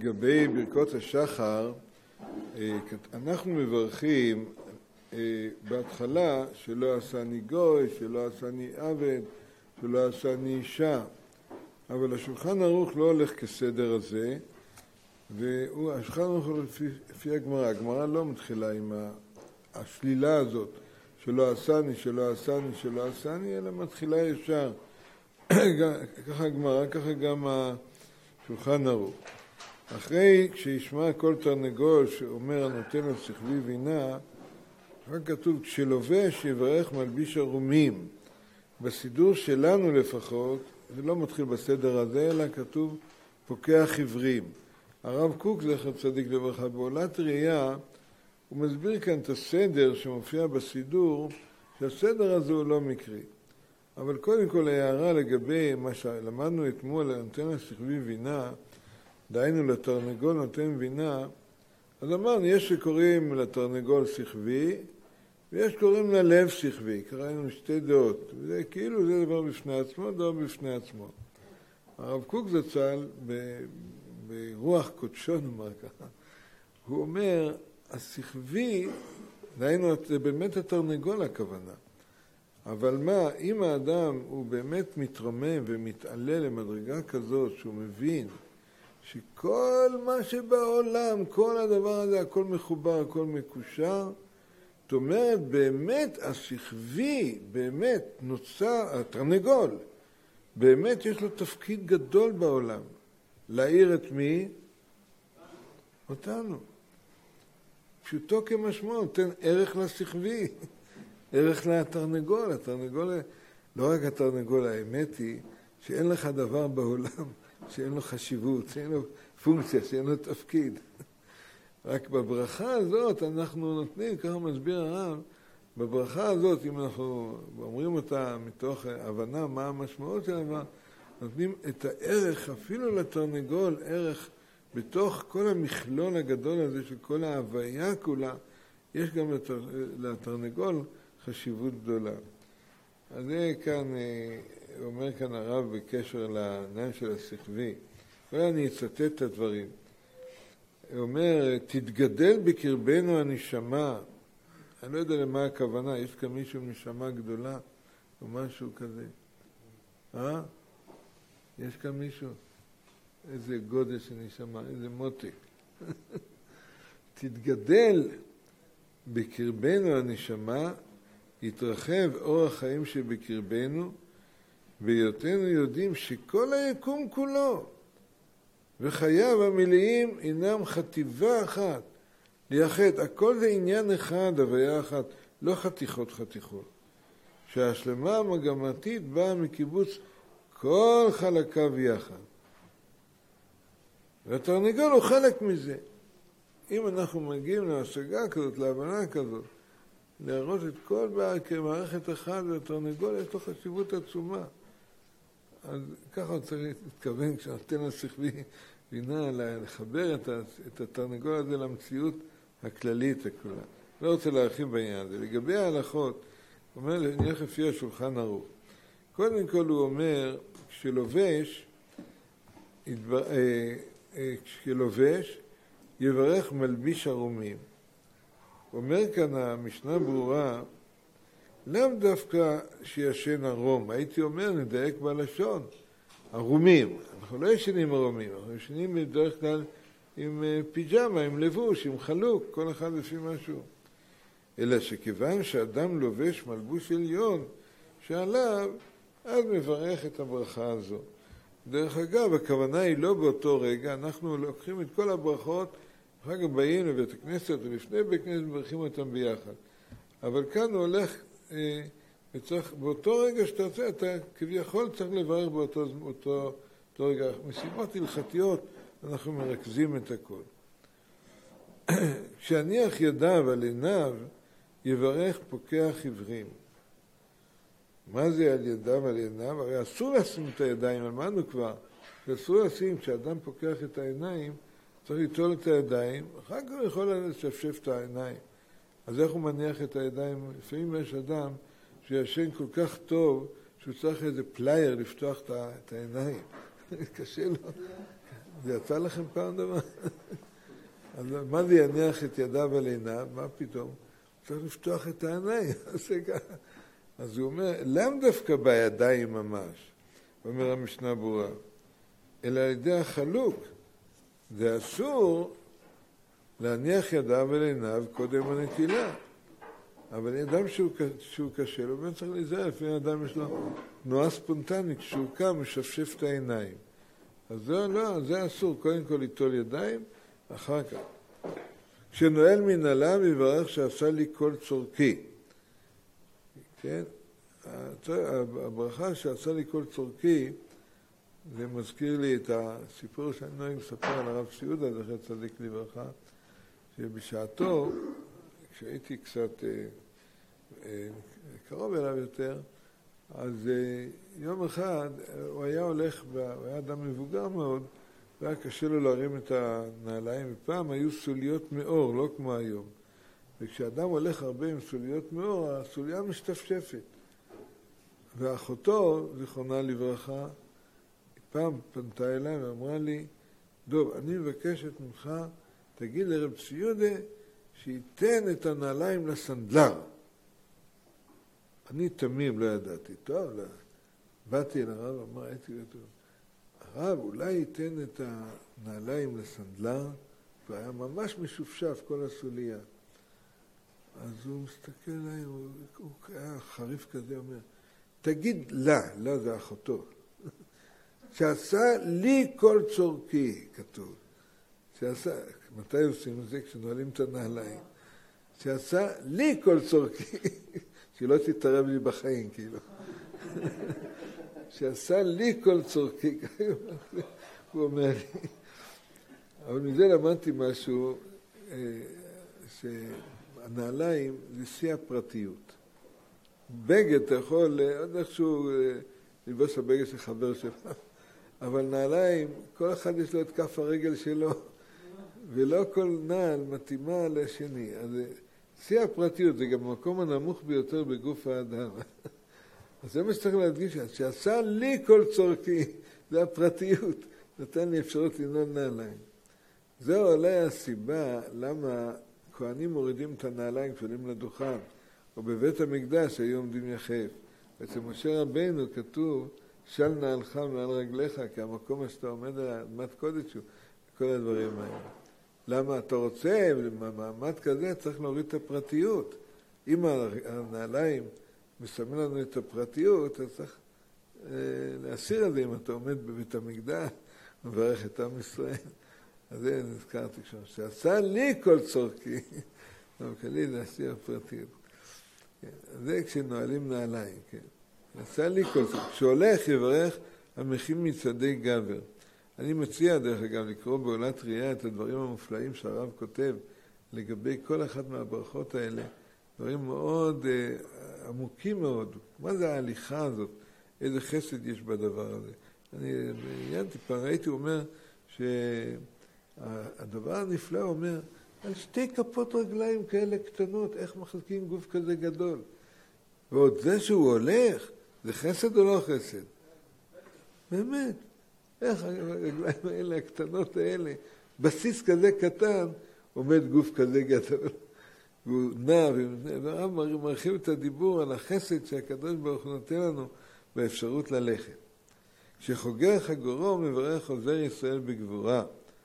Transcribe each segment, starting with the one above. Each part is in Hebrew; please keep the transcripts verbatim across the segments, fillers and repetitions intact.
לגבי ברכות השחר, אנחנו מברכים בהתחלה שלא עשני גוי, שלא עשני עבד, שלא עשני אישה. אבל השולחן ערוך לא הולך כסדר הזה, והשולחן ערוך לפי, לפי הגמרא. הגמרא לא מתחילה עם השלילה הזאת, שלא עשני, שלא עשני, שלא עשני, אלא מתחילה ישר. ככה הגמרא, ככה גם השולחן ערוך. אחרי כשישמע כל תרנגול שאומר הנותן על שכבי בינה, אחר כתוב, כשלובש יברך מלביש ערומים. בסידור שלנו לפחות, זה לא מתחיל בסדר הזה, אלא כתוב פוקח עברים. הרב קוק, זכר צדיק לברכה, בעולת ראייה, הוא מסביר כאן את הסדר שמופיע בסידור, שהסדר הזה הוא לא מקרי. אבל קודם כל הערה לגבי מה שלמדנו אתמול, הנותן על שכבי בינה, דהיינו לתרנגול נותן בינה, אז אמרנו, יש שקוראים לתרנגול שכבי, ויש קוראים ללב שכבי, קראנו שתי דעות, וזה כאילו זה דבר בפני עצמו, דבר בפני עצמו. הרב קוק זצ"ל, ברוח קודשו נאמר ככה, הוא אומר, השכבי, דהיינו, זה באמת התרנגול הכוונה. אבל מה, אם האדם הוא באמת מתרומם ומתעלה למדרגה כזאת, שהוא מבין שכל מה שבעולם, כל הדבר הזה, הכל מחובר, הכל מקושר, זאת אומרת, באמת השכבי, באמת נוצר, התרנגול, באמת יש לו תפקיד גדול בעולם. להאיר את מי? אותנו. פשוטו כמשמעו, נותן ערך לשכבי, ערך לתרנגול. התרנגול, לא רק התרנגול, האמת היא שאין לך דבר בעולם שאין לו חשיבות, שאין לו פונקציה, שאין לו תפקיד. רק בברכה הזאת אנחנו נותנים, ככה מסביר הרב, בברכה הזאת, אם אנחנו אומרים אותה מתוך הבנה מה המשמעות שלה, נותנים את הערך, אפילו לתרנגול, ערך בתוך כל המכלול הגדול הזה של כל ההוויה כולה, יש גם לתר... לתרנגול חשיבות גדולה. אז זה כאן, אומר כאן הרב בקשר לעניין של השכבי. ואני אצטט את הדברים. הוא אומר, תתגדל בקרבנו הנשמה. אני לא יודע למה הכוונה, יש כאן מישהו נשמה גדולה או משהו כזה. אה? יש כאן מישהו? איזה גודל של נשמה, איזה מותק. תתגדל בקרבנו הנשמה, יתרחב אור החיים שבקרבנו, בהיותנו יודעים שכל היקום כולו וחייו המלאים אינם חטיבה אחת, לייחד, הכל זה עניין אחד, הוויה אחת, לא חתיכות חתיכות. שההשלמה המגמתית באה מקיבוץ כל חלקיו יחד. והתרנגול הוא חלק מזה. אם אנחנו מגיעים להשגה כזאת, להבנה כזאת, להראות את כל בעיה כמערכת אחת, והתרנגול יש לו חשיבות עצומה. אז ככה צריך להתכוון כשנותן לשכבי בינה לחבר את, את התרנגול הזה למציאות הכללית הכולה. לא רוצה להרחיב בעניין הזה. לגבי ההלכות, הוא אומר, נלך לפי השולחן ערוך. קודם כל הוא אומר, כשלובש, כשלובש, יברך מלביש ערומים. הוא אומר כאן המשנה ברורה, לאו דווקא שישן ערום, הייתי אומר, נדייק בלשון, ערומים. אנחנו לא ישנים ערומים, אנחנו ישנים בדרך כלל עם פיג'מה, עם לבוש, עם חלוק, כל אחד לפי משהו. אלא שכיוון שאדם לובש מלבוש עליון, שעליו, אז מברך את הברכה הזו. דרך אגב, הכוונה היא לא באותו רגע, אנחנו לוקחים את כל הברכות, אחר כך באים לבית הכנסת ולפני בית הכנסת מברכים אותם ביחד. אבל כאן הוא הולך, אה, וצריך, באותו רגע שאתה עושה, אתה כביכול צריך לברך באותו אותו, אותו רגע. מסיבות הלכתיות אנחנו מרכזים את הכל. כשהניח ידיו על עיניו, יברך פוקח עברים. מה זה על ידיו על עיניו? הרי אסור לשים את הידיים, אמרנו כבר, שאסור לשים, כשאדם פוקח את העיניים, צריך ליטול את הידיים, אחר כך הוא יכול לשפשף את העיניים. אז איך הוא מניח את הידיים? לפעמים יש אדם שישן כל כך טוב, שהוא צריך איזה פלייר לפתוח את העיניים. קשה לו. זה יצא לכם פעם דבר? אז מה זה יניח את ידיו על עיניו? מה פתאום? צריך לפתוח את העיניים. אז הוא אומר, למה דווקא בידיים ממש? אומר המשנה ברורה, אלא על ידי החלוק. זה אסור להניח ידיו על עיניו קודם הנטילה. אבל אדם שהוא, שהוא קשה, הוא באמת צריך להיזהר, לפעמים אדם יש לו תנועה ספונטנית, כשהוא קם, הוא שפשף את העיניים. אז זה לא, זה אסור, קודם כל ליטול ידיים, אחר כך. כשנועל מנהליו יברך שעשה לי כל צורכי. כן? הברכה שעשה לי כל צורכי, זה מזכיר לי את הסיפור שאני נוהג לספר על הרב סיודה, זכר צדיק לברכה, שבשעתו, כשהייתי קצת אה, אה, קרוב אליו יותר, אז אה, יום אחד הוא היה הולך, הוא היה אדם מבוגר מאוד, והיה קשה לו להרים את הנעליים, ופעם היו סוליות מאור, לא כמו היום. וכשאדם הולך הרבה עם סוליות מאור, הסוליה משתפשפת. ואחותו, זיכרונה לברכה, פעם פנתה אליי ואמרה לי, דוב, אני מבקשת ממך, תגיד לרב ציודה, שייתן את הנעליים לסנדלר. אני תמים, לא ידעתי. טוב, לא. באתי אל הרב, אמר, הייתי אותו. הרב, אולי ייתן את הנעליים לסנדלר, והיה ממש משופשף כל הסוליה. אז הוא מסתכל עליי, הוא, הוא היה חריף כזה, אומר, תגיד לה, לה זה אחותו, שעשה לי כל צורכי, כתוב. שעשה, מתי עושים את זה? כשנועלים את הנעליים. שעשה לי כל צורכי, שלא תתערב לי בחיים, כאילו. שעשה לי כל צורכי, הוא אומר לי. אבל מזה למדתי משהו, שהנעליים זה שיא הפרטיות. בגד, אתה יכול עוד איכשהו ללבוש הבגד של חבר שלך, אבל נעליים, כל אחד יש לו את כף הרגל שלו, ולא כל נעל מתאימה לשני. אז שיא הפרטיות זה גם המקום הנמוך ביותר בגוף האדם. אז זה מה שצריך להדגיש, שעשה לי כל צורכי, זה הפרטיות, נתן לי אפשרות לנעול נעליים. זו אולי הסיבה למה כהנים מורידים את הנעליים כשעולים לדוכן, או בבית המקדש היו עומדים יחף. אצל משה רבינו כתוב, של נעלך מעל רגליך, כי המקום שאתה עומד על אדמת קודש הוא, כל הדברים האלה. למה אתה רוצה, במעמד כזה צריך להוריד את הפרטיות. אם הנעליים מסמן לנו את הפרטיות, אז צריך אה, להסיר את זה אם אתה עומד בבית המקדש, מברך את עם ישראל. אז זה נזכרתי שם, שעשה לי כל צורכי, אבל כלי להסיר הפרטיות. זה כשנועלים נעליים, כן. עשה לי כל צורכי. כשהולך יברך המכים מצעדי גבר. אני מציע דרך אגב לקרוא בעולת ראייה את הדברים המופלאים שהרב כותב לגבי כל אחת מהברכות האלה, דברים מאוד אה, עמוקים מאוד. מה זה ההליכה הזאת? איזה חסד יש בדבר הזה? אני עיינתי פעם, ראיתי, הוא אומר שהדבר הנפלא אומר, על שתי כפות רגליים כאלה קטנות, איך מחזיקים גוף כזה גדול? ועוד זה שהוא הולך, זה חסד או לא חסד? באמת. איך הרגליים האלה, הקטנות האלה, בסיס כזה קטן, עומד גוף כזה גדול. והוא נע, והרב מרחיב את הדיבור על החסד שהקדוש ברוך הוא נותן לנו באפשרות ללכת. כשחוגר חגורו מברך עוזר ישראל בגבורה.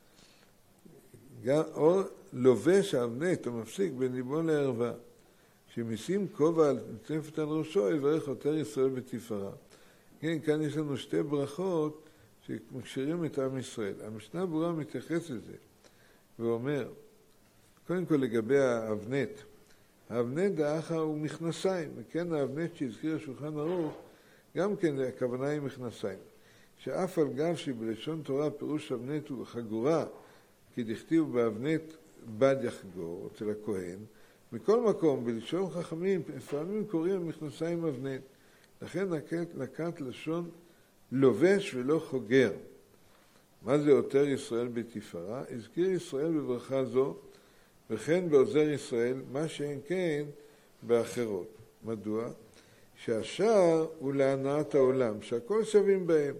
גם, או לובש האבנט או מפסיק בין ליבו לערווה. כשמשים כובע מצנפת על ראשו, יברך עותר ישראל בתפארה. כן, כאן יש לנו שתי ברכות שמקשרים את עם ישראל. המשנה ברורה מתייחס לזה ואומר, קודם כל לגבי האבנט, האבנט דאחה הוא מכנסיים, וכן האבנט שהזכיר השולחן ערוך, גם כן הכוונה היא מכנסיים. שאף על גב שבלשון תורה פירוש אבנט הוא חגורה, כי דכתיב באבנט בד יחגור אצל הכהן, מכל מקום בלשון חכמים לפעמים קוראים מכנסיים אבנט, לכן נקט, נקט לשון לובש ולא חוגר. מה זה עותר ישראל בתפארה? הזכיר ישראל בברכה זו, וכן בעוזר ישראל, מה שאין כן באחרות. מדוע? שהשאר הוא להנאת העולם, שהכל שווים בהם.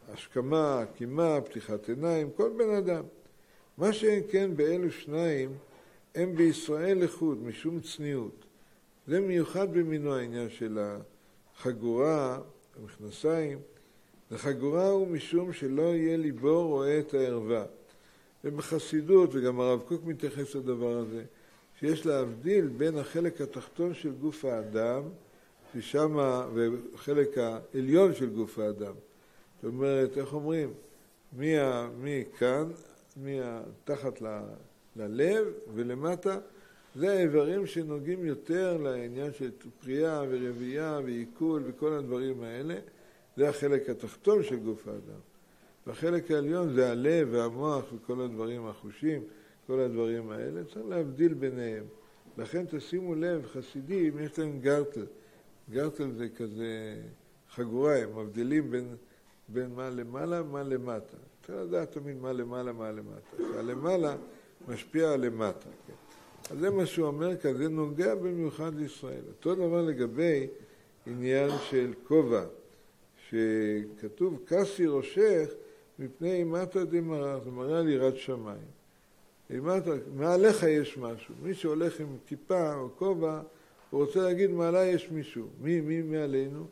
השכמה, קימה, פתיחת עיניים, כל בן אדם. מה שאין כן באלו שניים, הם בישראל לחוד, משום צניעות. זה מיוחד במינו העניין של החגורה, המכנסיים. החגורה הוא משום שלא יהיה ליבו רואה את הערווה. ובחסידות, וגם הרב קוק מתייחס לדבר הזה, שיש להבדיל בין החלק התחתון של גוף האדם, ששם, וחלק העליון של גוף האדם. זאת אומרת, איך אומרים? מכאן, מתחת ללב ולמטה, זה האיברים שנוגעים יותר לעניין של פרייה ורבייה ועיכול וכל הדברים האלה. זה החלק התחתון של גוף האדם. והחלק העליון זה הלב והמוח וכל הדברים, החושים, כל הדברים האלה. צריך להבדיל ביניהם. לכן תשימו לב, חסידים, יש להם גרטל. גרטל זה כזה חגורה, הם מבדילים בין, בין מה למעלה, מה למטה. צריך לדעת תמיד מה למעלה, מה למטה. הלמעלה משפיע על למטה. כן. אז זה מה שהוא אומר כאן, זה נוגע במיוחד לישראל. אותו דבר לגבי עניין של כובע, שכתוב, כסי ראשך מפני אימתא דמרא, זה מראה על יראת שמיים. אימתא, מעליך יש משהו. מי שהולך עם כיפה או כובע, הוא רוצה להגיד מעלה יש מישהו. מי, מי מעלינו?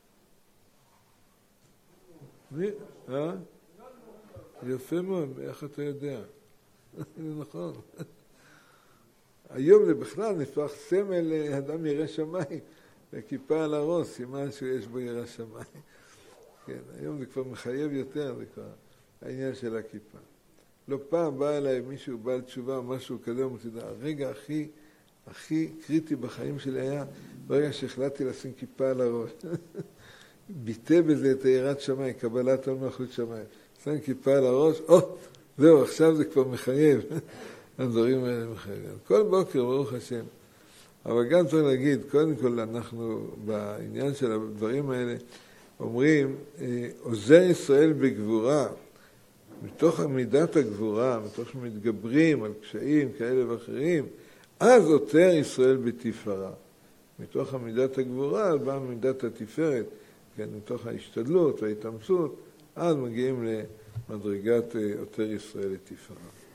מי? אה? יפה מאוד, איך אתה יודע? זה נכון. היום זה בכלל נפח סמל אדם ירא שמיים, וכיפה על הראש, סימן שיש בו ירא שמיים. כן, היום זה כבר מחייב יותר, זה כבר העניין של הכיפה. לא פעם בא אליי מישהו בעל תשובה או משהו כזה, הוא מתדע, הרגע הכי, הכי קריטי בחיים שלי היה, ברגע שהחלטתי לשים כיפה על הראש. ביטא בזה את יראת שמיים, קבלת עול מלכות שמיים. שם כיפה על הראש, או, זהו, עכשיו זה כבר מחייב. הדברים האלה מחייבים. כל בוקר, ברוך השם. אבל גם צריך להגיד, קודם כל אנחנו בעניין של הדברים האלה, אומרים, עוזר ישראל בגבורה, מתוך מידת הגבורה, מתוך שמתגברים על קשיים כאלה ואחרים, אז עותר ישראל בתפארה. מתוך מידת הגבורה, באה מידת התפארת, כן, מתוך ההשתדלות וההתאמצות, אז מגיעים למדרגת עותר ישראל לתפארה.